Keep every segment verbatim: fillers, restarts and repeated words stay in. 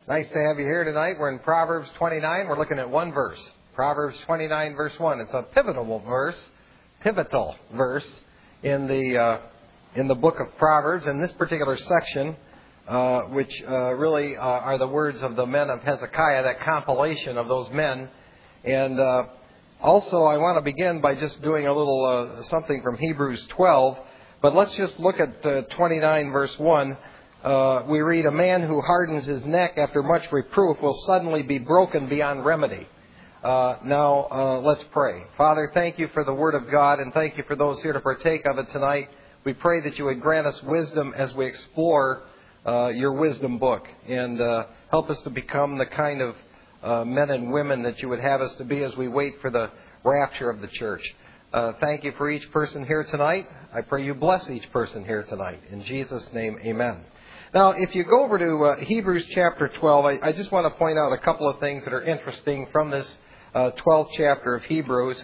Nice to have you here tonight. We're in Proverbs twenty-nine. We're looking at one verse. Proverbs twenty-nine, verse one. It's a pivotal verse, pivotal verse in the uh, in the book of Proverbs. In this particular section, uh, which uh, really uh, are the words of the men of Hezekiah, that compilation of those men. And uh, also, I want to begin by just doing a little uh, something from Hebrews twelve. But let's just look at uh, twenty-nine, verse one. Uh, we read, "A man who hardens his neck after much reproof will suddenly be broken beyond remedy." Uh, now, uh, let's pray. Father, thank you for the Word of God, and thank you for those here to partake of it tonight. We pray that you would grant us wisdom as we explore uh, your wisdom book, and uh, help us to become the kind of uh, men and women that you would have us to be as we wait for the rapture of the church. Uh, thank you for each person here tonight. I pray you bless each person here tonight. In Jesus' name, amen. Now, if you go over to uh, Hebrews chapter twelve, I, I just want to point out a couple of things that are interesting from this uh, twelfth chapter of Hebrews.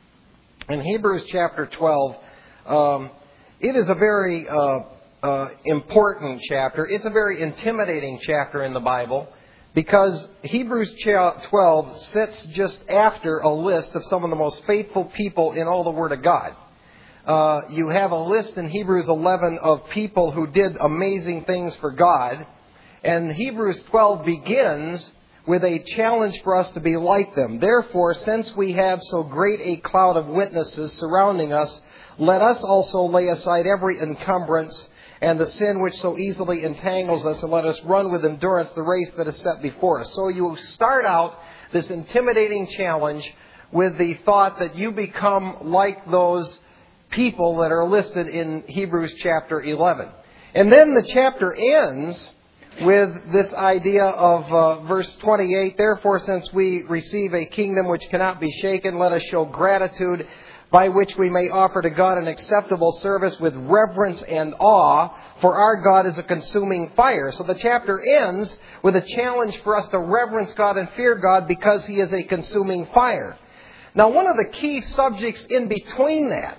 In Hebrews chapter twelve, um, it is a very uh, uh, important chapter. It's a very intimidating chapter in the Bible because Hebrews twelve sits just after a list of some of the most faithful people in all the Word of God. Uh, you have a list in Hebrews eleven of people who did amazing things for God. And Hebrews twelve begins with a challenge for us to be like them. "Therefore, since we have so great a cloud of witnesses surrounding us, let us also lay aside every encumbrance and the sin which so easily entangles us, and let us run with endurance the race that is set before us." So you start out this intimidating challenge with the thought that you become like those people that are listed in Hebrews chapter eleven. And then the chapter ends with this idea of uh, verse twenty-eight, "Therefore, since we receive a kingdom which cannot be shaken, let us show gratitude by which we may offer to God an acceptable service with reverence and awe, for our God is a consuming fire." So the chapter ends with a challenge for us to reverence God and fear God because He is a consuming fire. Now, one of the key subjects in between that,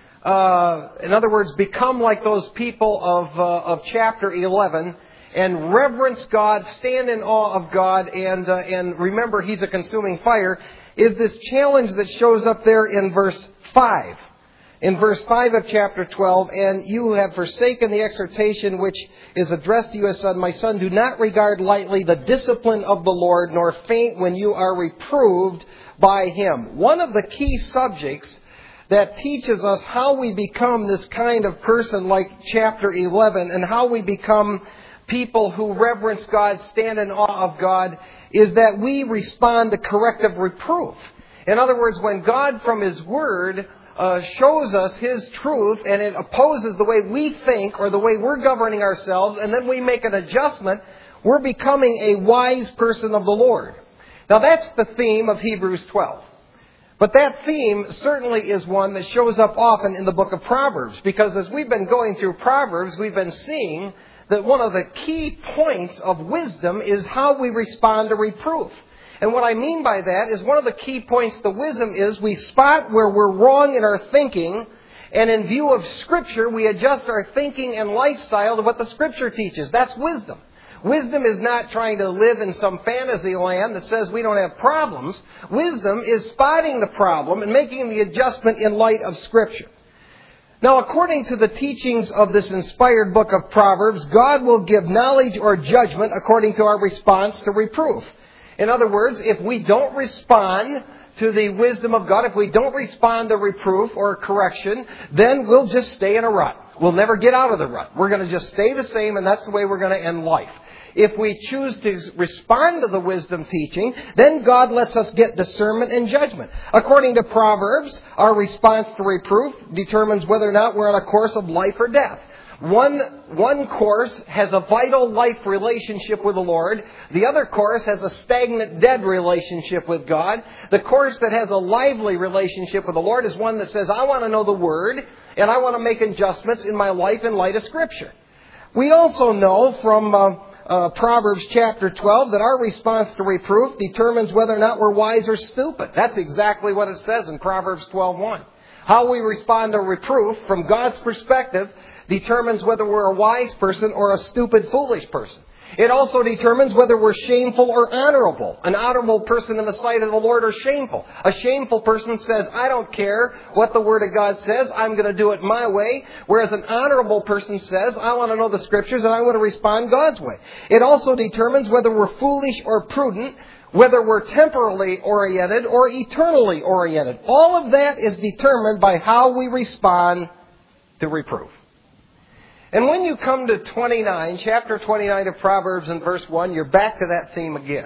Uh, in other words, become like those people of uh, of chapter eleven and reverence God, stand in awe of God, and uh, and remember He's a consuming fire, is this challenge that shows up there in verse five. In verse five of chapter twelve, "And you have forsaken the exhortation which is addressed to you as son. My son, do not regard lightly the discipline of the Lord, nor faint when you are reproved by Him." One of the key subjects that teaches us how we become this kind of person like chapter eleven, and how we become people who reverence God, stand in awe of God, is that we respond to corrective reproof. In other words, when God from His Word uh, shows us His truth and it opposes the way we think or the way we're governing ourselves, and then we make an adjustment, we're becoming a wise person of the Lord. Now that's the theme of Hebrews twelve. But that theme certainly is one that shows up often in the book of Proverbs, because as we've been going through Proverbs, we've been seeing that one of the key points of wisdom is how we respond to reproof. And what I mean by that is one of the key points to wisdom is we spot where we're wrong in our thinking, and in view of Scripture, we adjust our thinking and lifestyle to what the Scripture teaches. That's wisdom. Wisdom is not trying to live in some fantasy land that says we don't have problems. Wisdom is spotting the problem and making the adjustment in light of Scripture. Now, according to the teachings of this inspired book of Proverbs, God will give knowledge or judgment according to our response to reproof. In other words, if we don't respond to the wisdom of God, if we don't respond to reproof or correction, then we'll just stay in a rut. We'll never get out of the rut. We're going to just stay the same, and that's the way we're going to end life. If we choose to respond to the wisdom teaching, then God lets us get discernment and judgment. According to Proverbs, our response to reproof determines whether or not we're on a course of life or death. One, one course has a vital life relationship with the Lord. The other course has a stagnant, dead relationship with God. The course that has a lively relationship with the Lord is one that says, I want to know the Word, and I want to make adjustments in my life in light of Scripture. We also know from Uh, Uh, Proverbs chapter twelve, that our response to reproof determines whether or not we're wise or stupid. That's exactly what it says in Proverbs twelve one. How we respond to reproof from God's perspective determines whether we're a wise person or a stupid, foolish person. It also determines whether we're shameful or honorable. An honorable person in the sight of the Lord are shameful. A shameful person says, I don't care what the Word of God says, I'm going to do it my way. Whereas an honorable person says, I want to know the Scriptures and I want to respond God's way. It also determines whether we're foolish or prudent, whether we're temporally oriented or eternally oriented. All of that is determined by how we respond to reproof. And when you come to twenty-nine, chapter twenty-nine of Proverbs and verse one, you're back to that theme again.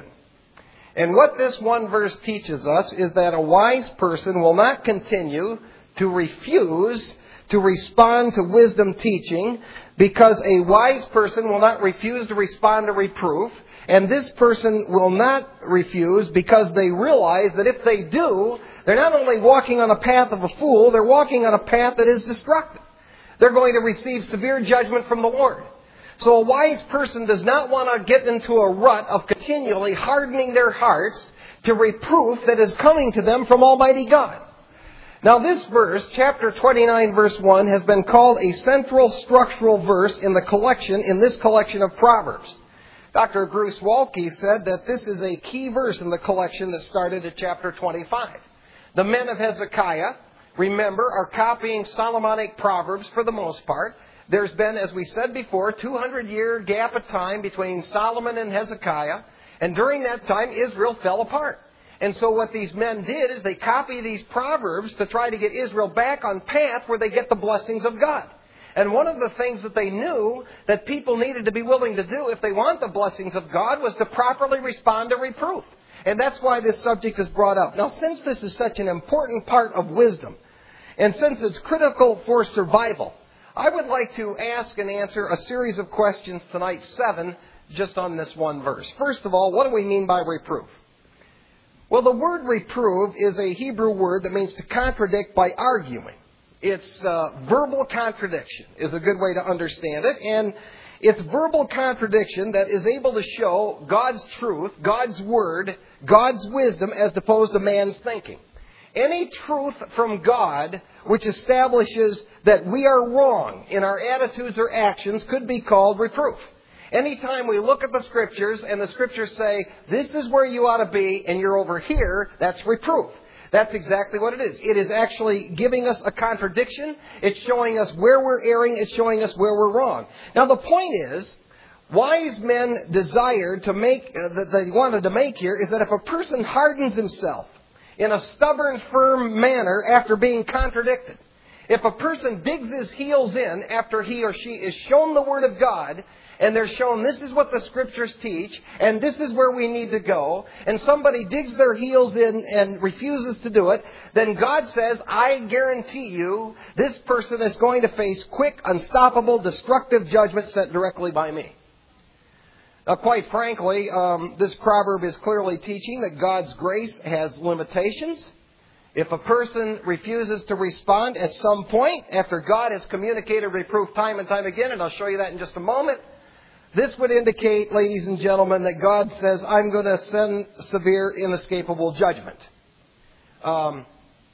And what this one verse teaches us is that a wise person will not continue to refuse to respond to wisdom teaching, because a wise person will not refuse to respond to reproof. And this person will not refuse because they realize that if they do, they're not only walking on a path of a fool, they're walking on a path that is destructive. They're going to receive severe judgment from the Lord. So a wise person does not want to get into a rut of continually hardening their hearts to reproof that is coming to them from Almighty God. Now this verse, chapter twenty-nine, verse one, has been called a central structural verse in the collection, in this collection of Proverbs. Doctor Bruce Waltke said that this is a key verse in the collection that started at chapter twenty-five. The men of Hezekiah, remember, are copying Solomonic Proverbs for the most part. There's been, as we said before, two hundred year gap of time between Solomon and Hezekiah. And during that time, Israel fell apart. And so what these men did is they copy these Proverbs to try to get Israel back on path where they get the blessings of God. And one of the things that they knew that people needed to be willing to do if they want the blessings of God was to properly respond to reproof. And that's why this subject is brought up. Now, since this is such an important part of wisdom, and since it's critical for survival, I would like to ask and answer a series of questions tonight, seven, just on this one verse. First of all, what do we mean by reproof? Well, the word reprove is a Hebrew word that means to contradict by arguing. It's uh, verbal contradiction is a good way to understand it. And it's verbal contradiction that is able to show God's truth, God's word, God's wisdom as opposed to man's thinking. Any truth from God which establishes that we are wrong in our attitudes or actions could be called reproof. Anytime we look at the Scriptures and the Scriptures say, this is where you ought to be and you're over here, that's reproof. That's exactly what it is. It is actually giving us a contradiction. It's showing us where we're erring. It's showing us where we're wrong. Now the point is, wise men desired to make, uh, that they wanted to make here, is that if a person hardens himself in a stubborn, firm manner after being contradicted, if a person digs his heels in after he or she is shown the Word of God, and they're shown this is what the Scriptures teach, and this is where we need to go, and somebody digs their heels in and refuses to do it, then God says, I guarantee you, this person is going to face quick, unstoppable, destructive judgment sent directly by me. Now, quite frankly, um, this proverb is clearly teaching that God's grace has limitations. If a person refuses to respond at some point, after God has communicated reproof time and time again, and I'll show you that in just a moment, this would indicate, ladies and gentlemen, that God says, I'm going to send severe, inescapable judgment. Um,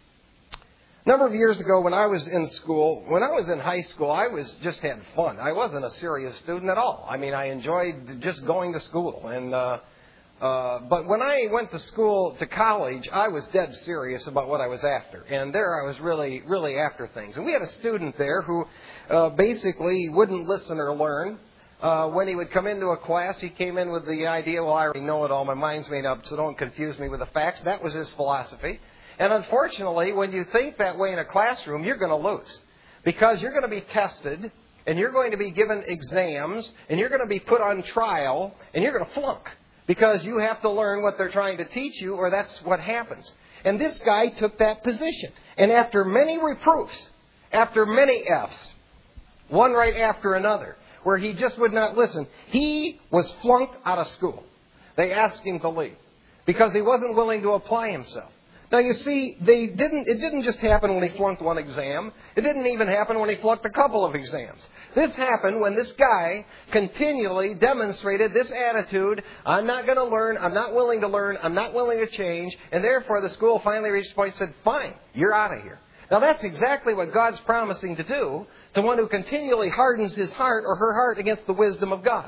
a number of years ago when I was in school, when I was in high school, I was just had fun. I wasn't a serious student at all. I mean, I enjoyed just going to school. And uh, uh, but when I went to school, to college, I was dead serious about what I was after. And there I was really, really after things. And we had a student there who uh, basically wouldn't listen or learn. Uh, when he would come into a class, he came in with the idea, well, I already know it all. My mind's made up, so don't confuse me with the facts. That was his philosophy. And unfortunately, when you think that way in a classroom, you're going to lose. Because you're going to be tested, and you're going to be given exams, and you're going to be put on trial, and you're going to flunk. Because you have to learn what they're trying to teach you, or that's what happens. And this guy took that position. And after many reproofs, after many F's, one right after another, where he just would not listen, he was flunked out of school. They asked him to leave because he wasn't willing to apply himself. Now, you see, they didn't. It didn't just happen when he flunked one exam. It didn't even happen when he flunked a couple of exams. This happened when this guy continually demonstrated this attitude, I'm not going to learn, I'm not willing to learn, I'm not willing to change, and therefore the school finally reached a point and said, fine, you're out of here. Now, that's exactly what God's promising to do to one who continually hardens his heart or her heart against the wisdom of God.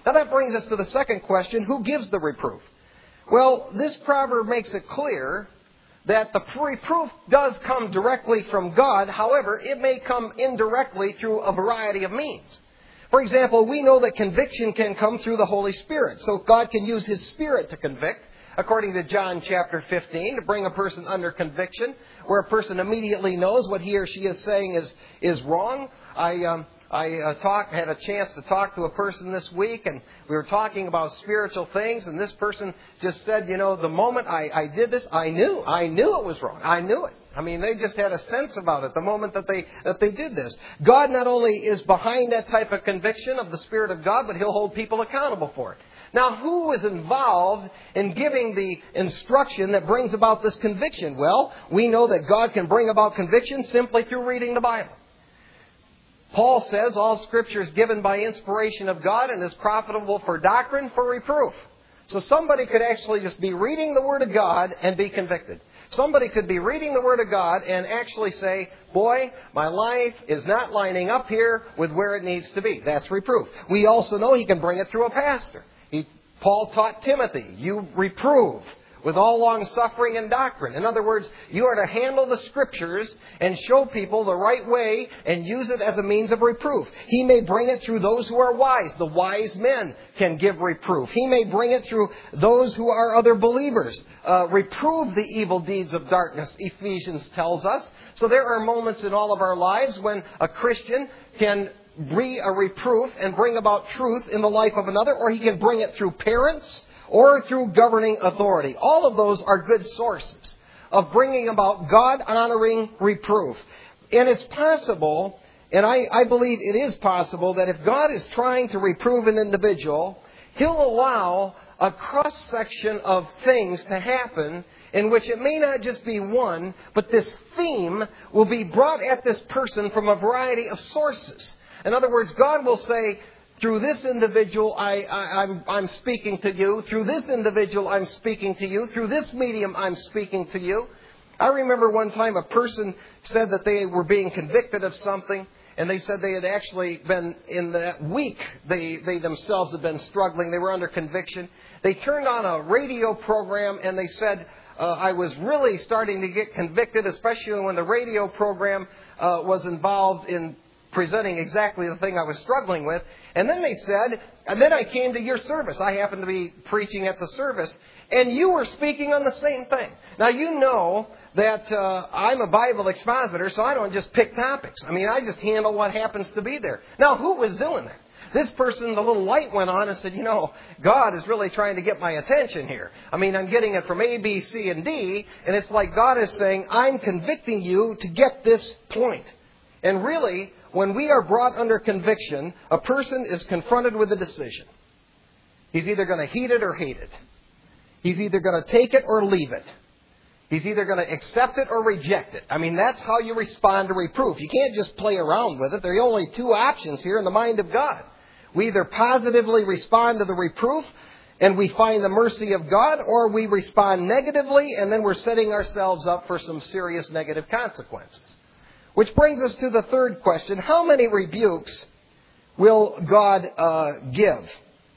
Now that brings us to the second question, who gives the reproof? Well, this proverb makes it clear that the reproof does come directly from God. However, it may come indirectly through a variety of means. For example, we know that conviction can come through the Holy Spirit. So God can use His Spirit to convict, according to John chapter fifteen, to bring a person under conviction, where a person immediately knows what he or she is saying is, is wrong. I... Um, I uh, talked, had a chance to talk to a person this week, and we were talking about spiritual things, and this person just said, you know, the moment I, I did this, I knew, I knew it was wrong. I knew it. I mean, they just had a sense about it the moment that they, that they did this. God not only is behind that type of conviction of the Spirit of God, but He'll hold people accountable for it. Now, who is involved in giving the instruction that brings about this conviction? Well, we know that God can bring about conviction simply through reading the Bible. Paul says all Scripture is given by inspiration of God and is profitable for doctrine, for reproof. So somebody could actually just be reading the Word of God and be convicted. Somebody could be reading the Word of God and actually say, boy, my life is not lining up here with where it needs to be. That's reproof. We also know he can bring it through a pastor. He, Paul taught Timothy, you reprove with all long suffering and doctrine. In other words, you are to handle the Scriptures and show people the right way and use it as a means of reproof. He may bring it through those who are wise. The wise men can give reproof. He may bring it through those who are other believers. Uh, reprove the evil deeds of darkness, Ephesians tells us. So there are moments in all of our lives when a Christian can be a reproof and bring about truth in the life of another, or he can bring it through parents, or through governing authority. All of those are good sources of bringing about God-honoring reproof. And it's possible, and I, I believe it is possible, that if God is trying to reprove an individual, He'll allow a cross-section of things to happen in which it may not just be one, but this theme will be brought at this person from a variety of sources. In other words, God will say, through this individual, I, I, I'm, I'm speaking to you. Through this individual, I'm speaking to you. Through this medium, I'm speaking to you. I remember one time a person said that they were being convicted of something, and they said they had actually been, in that week, they, they themselves had been struggling. They were under conviction. They turned on a radio program, and they said, uh, I was really starting to get convicted, especially when the radio program uh, was involved in presenting exactly the thing I was struggling with. And then they said, and then I came to your service. I happened to be preaching at the service, and you were speaking on the same thing. Now, you know that uh, I'm a Bible expositor, so I don't just pick topics. I mean, I just handle what happens to be there. Now, who was doing that? This person, the little light went on and said, you know, God is really trying to get my attention here. I mean, I'm getting it from A, B, C, and D, and it's like God is saying, I'm convicting you to get this point. And really, when we are brought under conviction, a person is confronted with a decision. He's either going to heed it or hate it. He's either going to take it or leave it. He's either going to accept it or reject it. I mean, that's how you respond to reproof. You can't just play around with it. There are only two options here in the mind of God. We either positively respond to the reproof and we find the mercy of God, or we respond negatively and then we're setting ourselves up for some serious negative consequences. Which brings us to the third question. How many rebukes will God uh, give?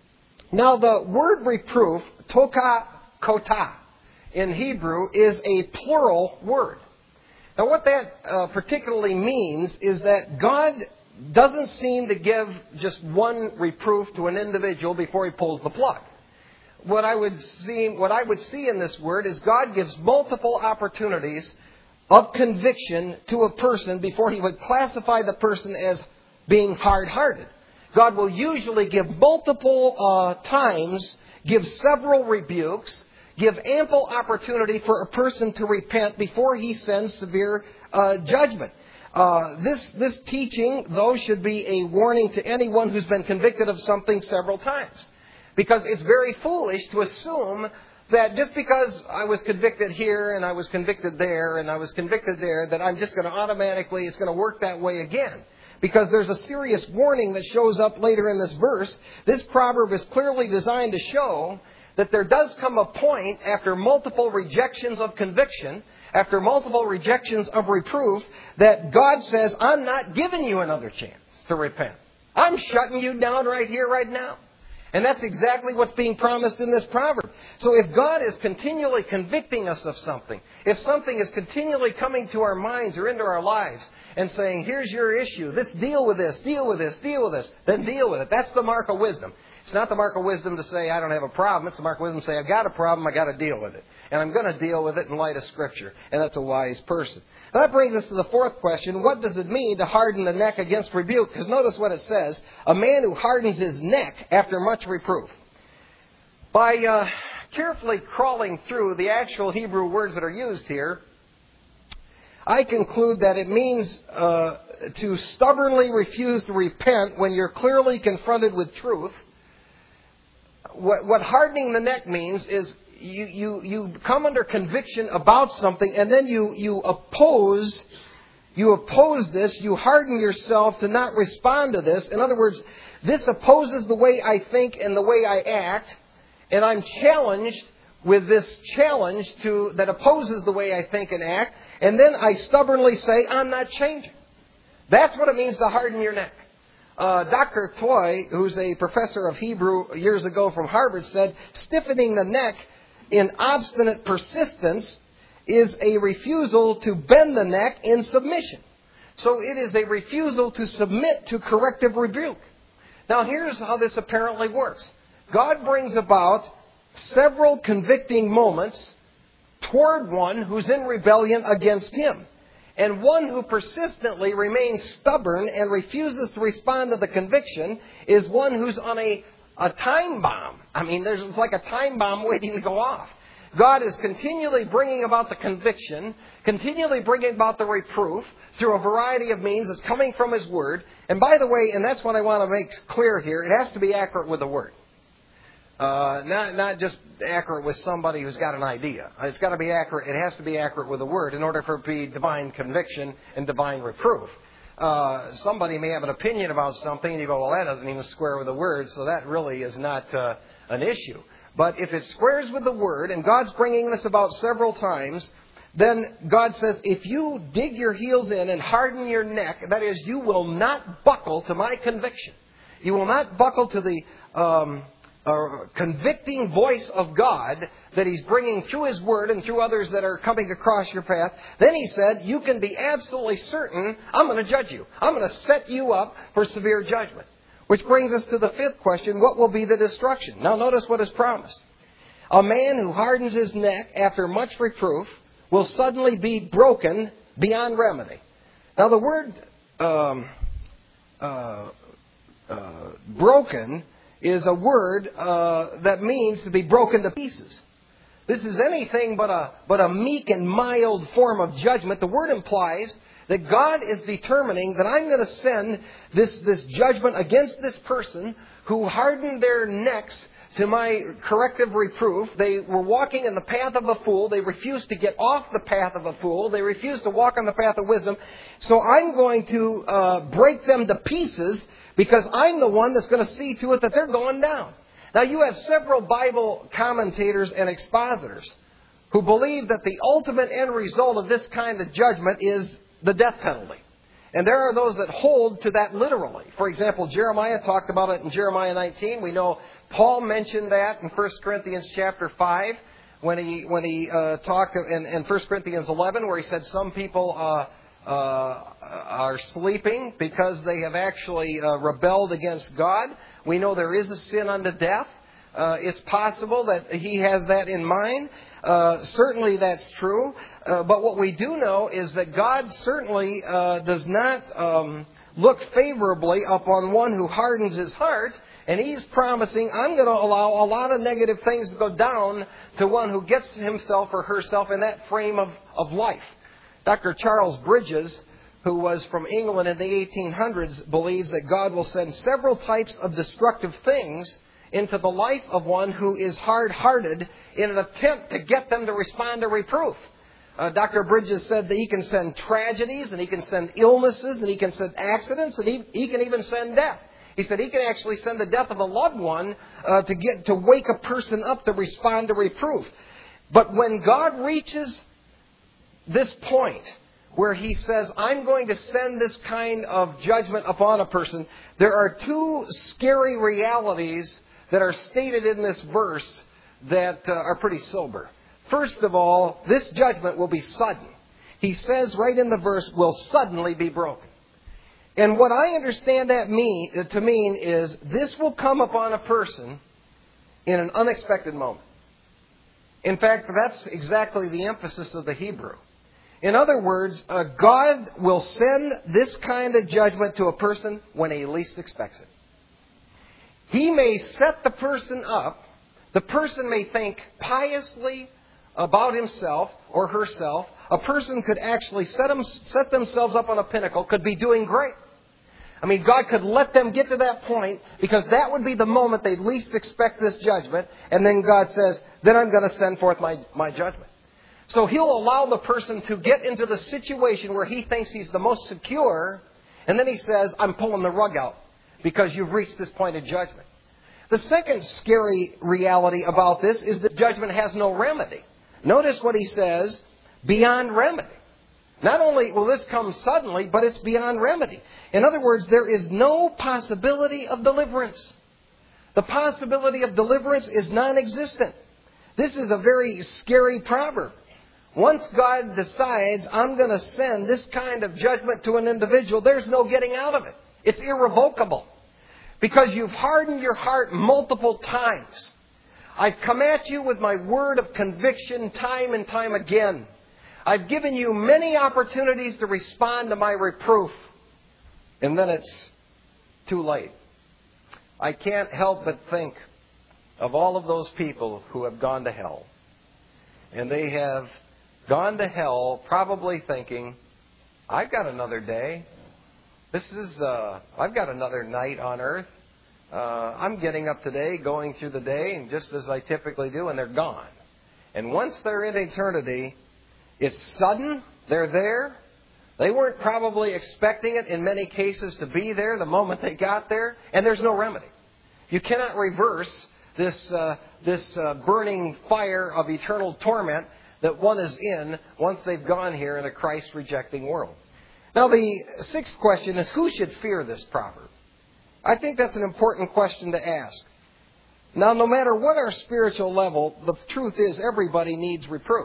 Now, the word reproof, toka kota, in Hebrew, is a plural word. Now, what that uh, particularly means is that God doesn't seem to give just one reproof to an individual before He pulls the plug. What I would see, what I would see in this word is God gives multiple opportunities of conviction to a person before He would classify the person as being hard-hearted. God will usually give multiple uh, times, give several rebukes, give ample opportunity for a person to repent before He sends severe uh, judgment. Uh, this, this teaching, though, should be a warning to anyone who's been convicted of something several times. Because it's very foolish to assume that just because I was convicted here and I was convicted there and I was convicted there, that I'm just going to automatically, it's going to work that way again. Because there's a serious warning that shows up later in this verse. This proverb is clearly designed to show that there does come a point after multiple rejections of conviction, after multiple rejections of reproof, that God says, I'm not giving you another chance to repent. I'm shutting you down right here, right now. And that's exactly what's being promised in this proverb. So if God is continually convicting us of something, if something is continually coming to our minds or into our lives and saying, here's your issue, let's deal with this, deal with this, deal with this, then deal with it. That's the mark of wisdom. It's not the mark of wisdom to say, I don't have a problem. It's the mark of wisdom to say, I've got a problem, I've got to deal with it. And I'm going to deal with it in light of Scripture. And that's a wise person. That brings us to the fourth question. What does it mean to harden the neck against rebuke? Because notice what it says. A man who hardens his neck after much reproof. By uh, carefully crawling through the actual Hebrew words that are used here, I conclude that it means uh, to stubbornly refuse to repent when you're clearly confronted with truth. What, what hardening the neck means is You, you, you come under conviction about something, and then you, you oppose, you oppose this, you harden yourself to not respond to this. In other words, this opposes the way I think and the way I act, and I'm challenged with this challenge to that opposes the way I think and act, and then I stubbornly say, I'm not changing. That's what it means to harden your neck. Uh, Doctor Toy, who's a professor of Hebrew years ago from Harvard, said, stiffening the neck in obstinate persistence is a refusal to bend the neck in submission. So it is a refusal to submit to corrective rebuke. Now here's how this apparently works. God brings about several convicting moments toward one who's in rebellion against Him. And one who persistently remains stubborn and refuses to respond to the conviction is one who's on a A time bomb. I mean, there's like a time bomb waiting to go off. God is continually bringing about the conviction, continually bringing about the reproof through a variety of means that's coming from His Word. And by the way, and that's what I want to make clear here, it has to be accurate with the Word. Uh, not, not just accurate with somebody who's got an idea. It's got to be accurate. It has to be accurate with the Word in order for it to be divine conviction and divine reproof. Uh, somebody may have an opinion about something, and you go, well, that doesn't even square with the Word, so that really is not uh, an issue. But if it squares with the Word, and God's bringing this about several times, then God says, if you dig your heels in and harden your neck, that is, you will not buckle to my conviction. You will not buckle to the um, uh, convicting voice of God that He's bringing through His Word and through others that are coming across your path. Then He said, you can be absolutely certain I'm going to judge you. I'm going to set you up for severe judgment. Which brings us to the fifth question, what will be the destruction? Now notice what is promised. A man who hardens his neck after much reproof will suddenly be broken beyond remedy. Now the word um, uh, uh, broken is a word uh, that means to be broken to pieces. This is anything but a but a meek and mild form of judgment. The word implies that God is determining that I'm going to send this, this judgment against this person who hardened their necks to my corrective reproof. They were walking in the path of a fool. They refused to get off the path of a fool. They refused to walk on the path of wisdom. So I'm going to uh, break them to pieces because I'm the one that's going to see to it that they're going down. Now, you have several Bible commentators and expositors who believe that the ultimate end result of this kind of judgment is the death penalty. And there are those that hold to that literally. For example, Jeremiah talked about it in Jeremiah nineteen. We know Paul mentioned that in First Corinthians chapter five when he when he uh, talked in, in First Corinthians eleven where he said some people uh, uh, are sleeping because they have actually uh, rebelled against God. We know there is a sin unto death. Uh, it's possible that he has that in mind. Uh, certainly that's true. Uh, but what we do know is that God certainly uh, does not um, look favorably upon one who hardens his heart. And He's promising, I'm going to allow a lot of negative things to go down to one who gets himself or herself in that frame of, of life. Doctor Charles Bridges, who was from England in the eighteen hundreds, believes that God will send several types of destructive things into the life of one who is hard-hearted in an attempt to get them to respond to reproof. Uh, Doctor Bridges said that he can send tragedies, and he can send illnesses, and he can send accidents, and he, he can even send death. He said he can actually send the death of a loved one uh, to get to wake a person up to respond to reproof. But when God reaches this point where He says, I'm going to send this kind of judgment upon a person, there are two scary realities that are stated in this verse that uh, are pretty sober. First of all, this judgment will be sudden. He says right in the verse, will suddenly be broken. And what I understand that mean, to mean is this will come upon a person in an unexpected moment. In fact, that's exactly the emphasis of the Hebrew. In other words, uh, God will send this kind of judgment to a person when he least expects it. He may set the person up. The person may think piously about himself or herself. A person could actually set, them, set themselves up on a pinnacle, could be doing great. I mean, God could let them get to that point because that would be the moment they least expect this judgment. And then God says, then I'm going to send forth my, my judgment. So he'll allow the person to get into the situation where he thinks he's the most secure. And then he says, I'm pulling the rug out because you've reached this point of judgment. The second scary reality about this is that judgment has no remedy. Notice what he says, beyond remedy. Not only will this come suddenly, but it's beyond remedy. In other words, there is no possibility of deliverance. The possibility of deliverance is non-existent. This is a very scary proverb. Once God decides, I'm going to send this kind of judgment to an individual, there's no getting out of it. It's irrevocable. Because you've hardened your heart multiple times. I've come at you with my word of conviction time and time again. I've given you many opportunities to respond to my reproof. And then it's too late. I can't help but think of all of those people who have gone to hell. And they have gone to hell probably thinking, I've got another day. This is, uh, I've got another night on earth. Uh, I'm getting up today, going through the day, and just as I typically do, and they're gone. And once they're in eternity, it's sudden. They're there. They weren't probably expecting it in many cases to be there the moment they got there, and there's no remedy. You cannot reverse this uh, this uh, burning fire of eternal torment that one is in once they've gone here in a Christ-rejecting world. Now, the sixth question is, who should fear this proverb? I think that's an important question to ask. Now, no matter what our spiritual level, the truth is everybody needs reproof.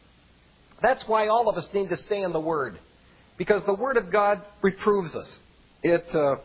That's why all of us need to stay in the Word. Because the Word of God reproves us. It, uh,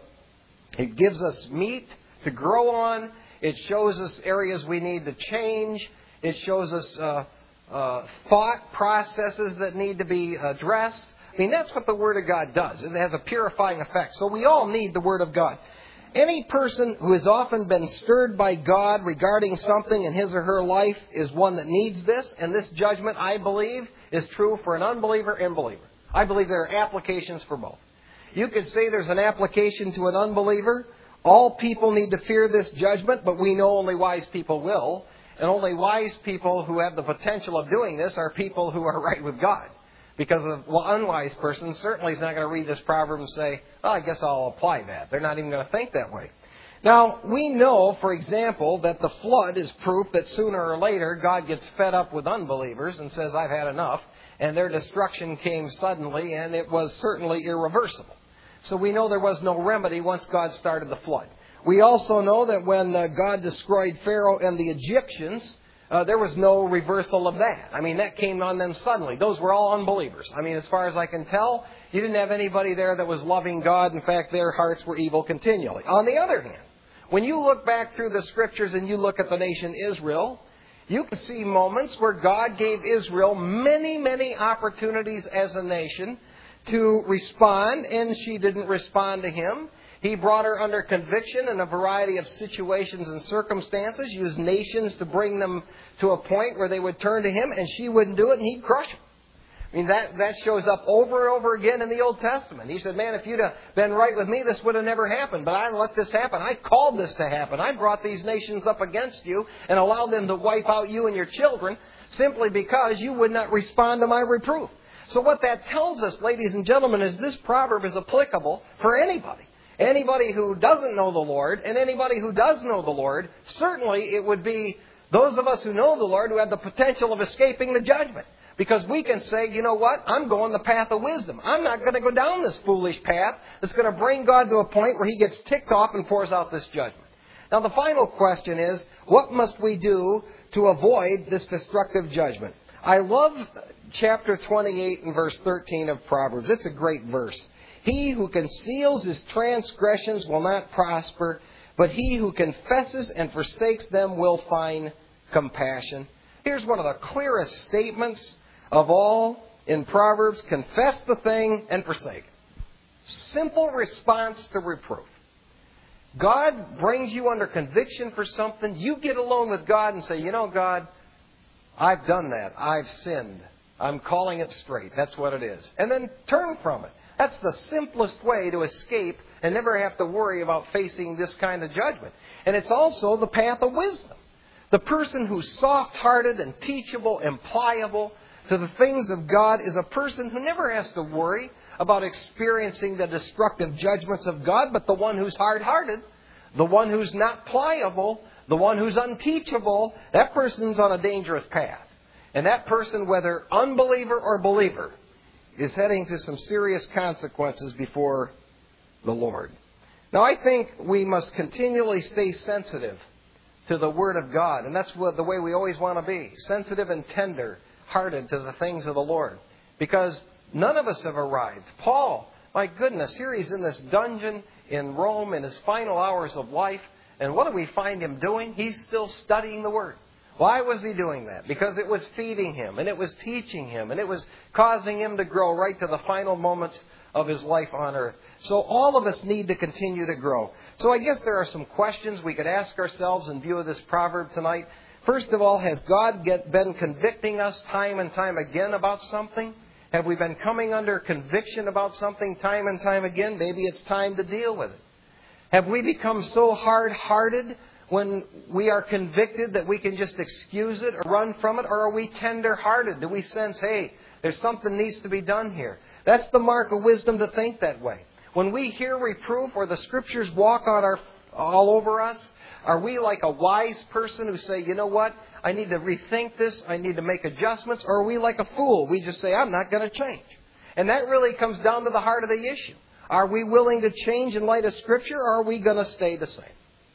it gives us meat to grow on. It shows us areas we need to change. It shows us uh, uh, thought processes that need to be addressed. I mean, that's what the Word of God does. It has a purifying effect. So we all need the Word of God. Any person who has often been stirred by God regarding something in his or her life is one that needs this. And this judgment, I believe, is true for an unbeliever and believer. I believe there are applications for both. You could say there's an application to an unbeliever. All people need to fear this judgment, but we know only wise people will. And only wise people who have the potential of doing this are people who are right with God. Because an unwise person certainly is not going to read this proverb and say, oh, I guess I'll apply that. They're not even going to think that way. Now, we know, for example, that the flood is proof that sooner or later God gets fed up with unbelievers and says, I've had enough. And their destruction came suddenly, and it was certainly irreversible. So we know there was no remedy once God started the flood. We also know that when uh, God destroyed Pharaoh and the Egyptians, uh, there was no reversal of that. I mean, that came on them suddenly. Those were all unbelievers. I mean, as far as I can tell, you didn't have anybody there that was loving God. In fact, their hearts were evil continually. On the other hand, when you look back through the Scriptures and you look at the nation Israel, you can see moments where God gave Israel many, many opportunities as a nation to respond, and she didn't respond to Him. He brought her under conviction in a variety of situations and circumstances, used nations to bring them to a point where they would turn to Him, and she wouldn't do it, and He'd crush them. I mean, that, that shows up over and over again in the Old Testament. He said, man, if you'd have been right with me, this would have never happened. But I let this happen. I called this to happen. I brought these nations up against you and allowed them to wipe out you and your children simply because you would not respond to my reproof. So what that tells us, ladies and gentlemen, is this proverb is applicable for anybody. Anybody who doesn't know the Lord and anybody who does know the Lord, certainly it would be those of us who know the Lord who have the potential of escaping the judgment. Because we can say, you know what, I'm going the path of wisdom. I'm not going to go down this foolish path that's going to bring God to a point where He gets ticked off and pours out this judgment. Now, the final question is, what must we do to avoid this destructive judgment? I love chapter twenty-eight and verse thirteen of Proverbs. It's a great verse. He who conceals his transgressions will not prosper, but he who confesses and forsakes them will find compassion. Here's one of the clearest statements of all in Proverbs. Confess the thing and forsake. Simple response to reproof. God brings you under conviction for something. You get alone with God and say, you know, God, I've done that. I've sinned. I'm calling it straight. That's what it is. And then turn from it. That's the simplest way to escape and never have to worry about facing this kind of judgment. And it's also the path of wisdom. The person who's soft-hearted and teachable and pliable to the things of God is a person who never has to worry about experiencing the destructive judgments of God, but the one who's hard-hearted, the one who's not pliable, the one who's unteachable, that person's on a dangerous path. And that person, whether unbeliever or believer, is heading to some serious consequences before the Lord. Now, I think we must continually stay sensitive to the Word of God. And that's what, the way we always want to be. Sensitive and tender-hearted to the things of the Lord. Because none of us have arrived. Paul, my goodness, here he's in this dungeon in Rome in his final hours of life. And what do we find him doing? He's still studying the Word. Why was he doing that? Because it was feeding him, and it was teaching him, and it was causing him to grow right to the final moments of his life on earth. So all of us need to continue to grow. So I guess there are some questions we could ask ourselves in view of this proverb tonight. First of all, has God get, been convicting us time and time again about something? Have we been coming under conviction about something time and time again? Maybe it's time to deal with it. Have we become so hard-hearted when we are convicted that we can just excuse it or run from it? Or are we tender-hearted? Do we sense, hey, there's something needs to be done here? That's the mark of wisdom to think that way. When we hear reproof or the Scriptures walk on our, all over us, are we like a wise person who say, you know what, I need to rethink this, I need to make adjustments? Or are we like a fool? We just say, I'm not going to change. And that really comes down to the heart of the issue. Are we willing to change in light of Scripture, or are we going to stay the same?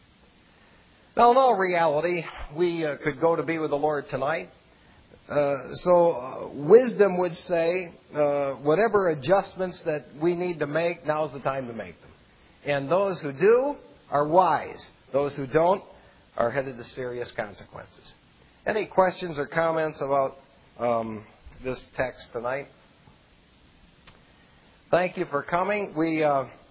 Now, in all reality, we uh, could go to be with the Lord tonight. Uh, so uh, wisdom would say, uh, whatever adjustments that we need to make, now's the time to make them. And those who do are wise. Those who don't are headed to serious consequences. Any questions or comments about um, this text tonight? Thank you for coming. We... Uh,